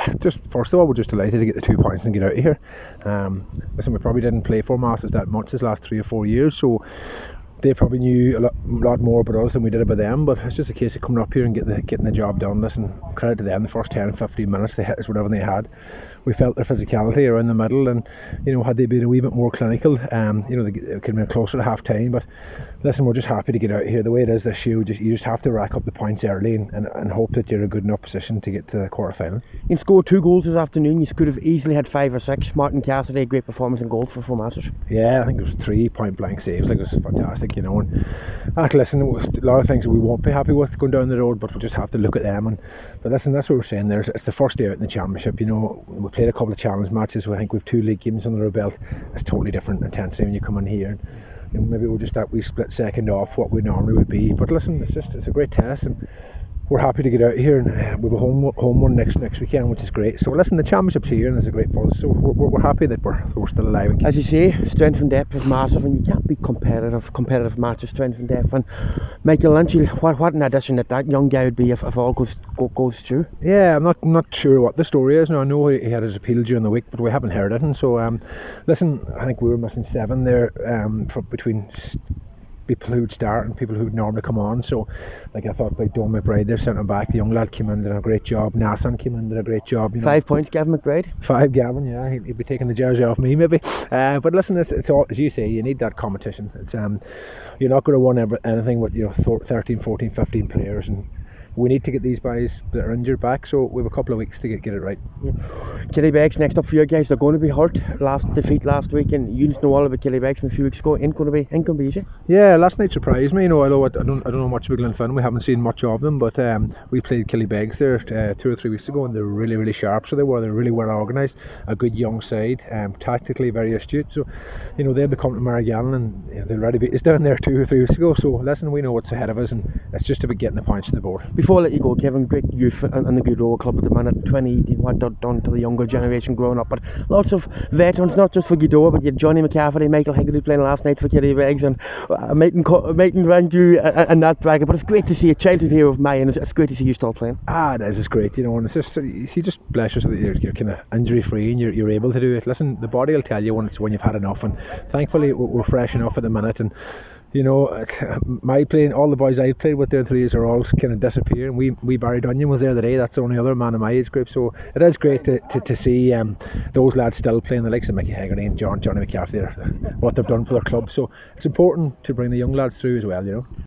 just first of all, we're just delighted to get the 2 points and get out of here. Listen, we probably didn't play for Masters that much this last 3 or 4 years, so they probably knew a lot more about us than we did about them, but it's just a case of coming up here and getting the job done. Listen, credit to them, the first 10 15 minutes they hit us whatever they had. We felt their physicality around the middle, and had they been a wee bit more clinical, they could have been closer to half time. But listen, we're just happy to get out here. The way it is this year, you just have to rack up the points early and hope that you're in a good enough position to get to the quarter final. You scored 2 goals this afternoon. You could have easily had 5 or 6. Martin Cassidy, great performance in goals for Masters. Yeah, I think it was 3 point blank saves. It was fantastic, and listen, a lot of things that we won't be happy with going down the road, but we'll just have to look at them. But listen, that's what we're saying there. It's the first day out in the championship. We played a couple of challenge matches. I think we've 2 league games under our belt. It's totally different intensity when you come in here. Maybe we'll just that we split second off what we normally would be. But listen, it's a great test, and we're happy to get out here, and we have a home one next weekend, which is great. So listen, the championship's here and there's a great buzz, so we're happy that we're still alive. As you say, strength and depth is massive, and you can't be competitive matches, strength and depth. And Michael Lynch, what an addition that young guy would be if all goes through. Yeah, I'm not sure what the story is. Now I know he had his appeal during the week, but we haven't heard it. And so listen, I think we were missing 7 there between people who would start and people who would normally come on. So I thought by Don McBride, their centre back, the young lad came in, did a great job. Nassan came in, did a great job. 5 points, Gavin McBride. 5, Gavin, yeah, he'd be taking the jersey off me maybe. But listen, it's all, as you say, you need that competition. It's you're not going to win anything with 13, 14, 15 players, and we need to get these guys that are injured back, so we have a couple of weeks to get it right. Yeah. Killybegs next up for your guys. They're going to be hurt. Last defeat last week, and you know all about Killybegs from a few weeks ago. Ain't going to be easy. Yeah, last night surprised me. I don't know much about Glenfin. We haven't seen much of them, but we played Killybegs there 2 or 3 weeks ago, and they're really, really sharp. So they're really well organised. A good young side, tactically very astute. So they'll be coming to Maragallon, and they'll already beat us down there 2 or 3 weeks ago. So listen, we know what's ahead of us, and it's just about getting the points to the board. Before I let you go, Kevin, great youth and the good Royal Club at the minute. 2018, what done to the younger generation growing up, but lots of veterans, not just for Gweedore, but you had Johnny McCafferty, Michael Higgity playing last night for Killybegs, and Maitland Ranju and that bracket. But it's great to see a childhood hero of mine. It's great to see you still playing. It is. It's great, and it's just you just bless you that you're kind of injury free and you're able to do it. Listen, the body will tell you when you've had enough, and thankfully we're fresh enough at the minute. And my playing, all the boys I played with there through the years are all kind of disappearing. We Barry Dunyan was there today. That's the only other man in my age group. So it is great to see those lads still playing, the likes of Mickey Haggerty and Johnny McCarthy, what they've done for their club. So it's important to bring the young lads through as well,